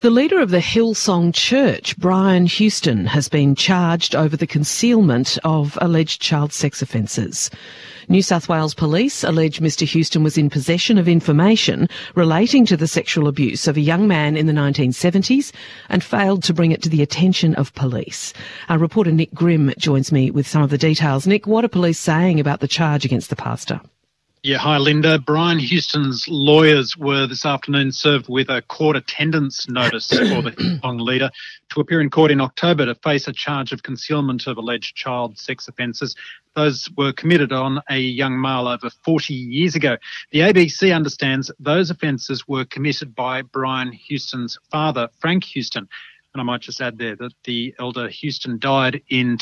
The leader of the Hillsong Church, Brian Houston, has been charged over the concealment of alleged child sex offences. New South Wales Police allege Mr Houston was in possession of information relating to the sexual abuse of a young man in the 1970s and failed to bring it to the attention of police. Our reporter Nick Grimm joins me with some of the details. Nick, what are police saying about the charge against the pastor? Yeah, hi Linda. Brian Houston's lawyers were this afternoon served with a court attendance notice for the Hillsong leader to appear in court in October to face a charge of concealment of alleged child sex offences. Those were committed on a young male over 40 years ago. The ABC understands those offences were committed by Brian Houston's father, Frank Houston. And I might just add there that the elder Houston died in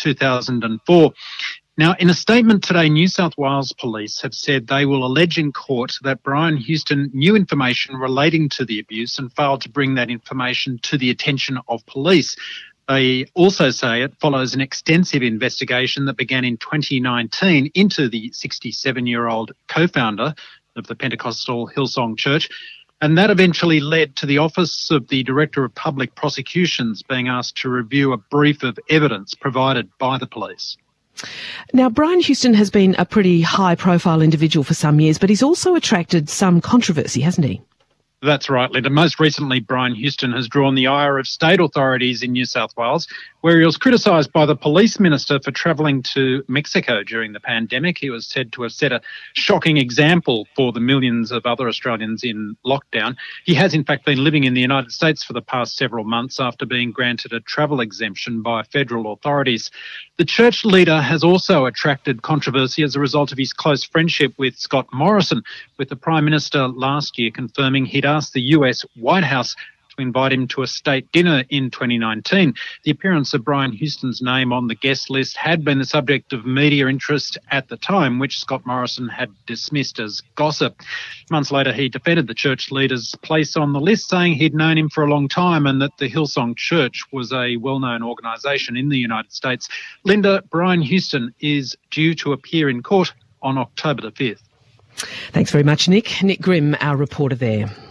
2004. Now, in a statement today, New South Wales Police have said they will allege in court that Brian Houston knew information relating to the abuse and failed to bring that information to the attention of police. They also say it follows an extensive investigation that began in 2019 into the 67-year-old co-founder of the Pentecostal Hillsong Church. And that eventually led to the Office of the Director of Public Prosecutions being asked to review a brief of evidence provided by the police. Now, Brian Houston has been a pretty high-profile individual for some years, but he's also attracted some controversy, hasn't he? That's right, Linda. Most recently, Brian Houston has drawn the ire of state authorities in New South Wales, where he was criticised by the police minister for travelling to Mexico during the pandemic. He was said to have set a shocking example for the millions of other Australians in lockdown. He has, in fact, been living in the United States for the past several months after being granted a travel exemption by federal authorities. The church leader has also attracted controversy as a result of his close friendship with Scott Morrison, with the Prime Minister last year confirming he'd asked the US White House to invite him to a state dinner in 2019. The appearance of Brian Houston's name on the guest list had been the subject of media interest at the time, which Scott Morrison had dismissed as gossip. Months later, he defended the church leader's place on the list, saying he'd known him for a long time and that the Hillsong Church was a well-known organisation in the United States. Linda, Brian Houston is due to appear in court on October the 5th. Thanks very much, Nick. Nick Grimm, our reporter there.